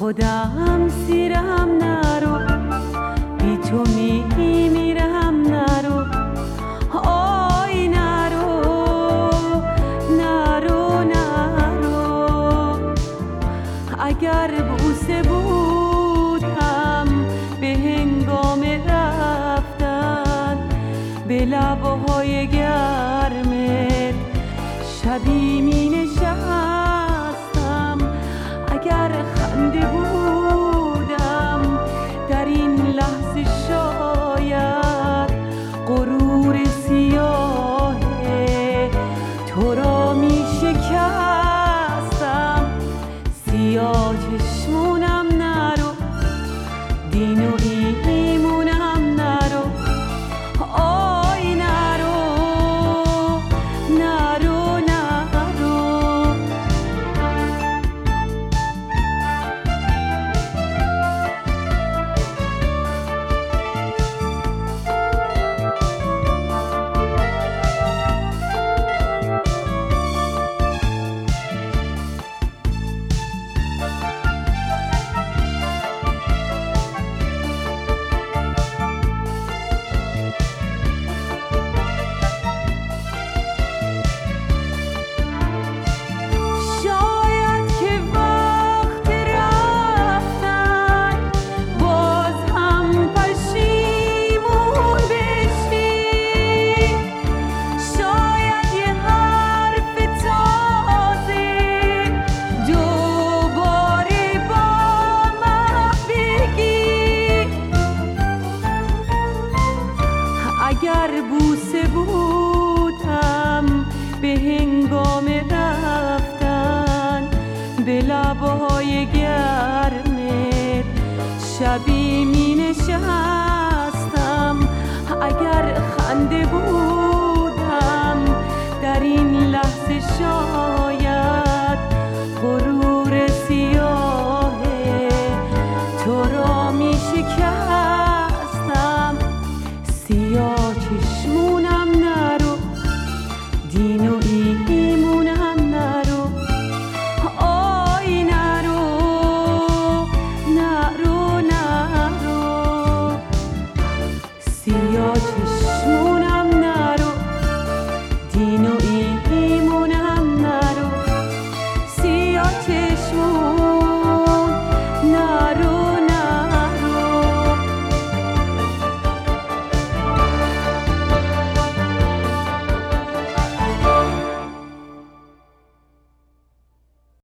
خودم سیرم نرو، بی تو میمیرم نرو، آی نرو نرو نرو. اگر بوسه بودم به هنگام رفتن، به لبهای گرمت شبی می نشستم. اگر خنده بودم در این لحظه شاید غرور سیاه تو را می شکستم. سیاه چشمونم نرو، دین و ایمونم نرو، آی نرو نرو نرو. اگر بوسه بودم به هنگام رفتن، به لبهای گرمت شبی می نشستم. اگر خنده بودم در این لحظه شاید غرور سیاه تو را می شکستم. سیاه چشمونم نرو، دین و ایمونم نرو، آی نرو نرو نرو. سیاه چشمونم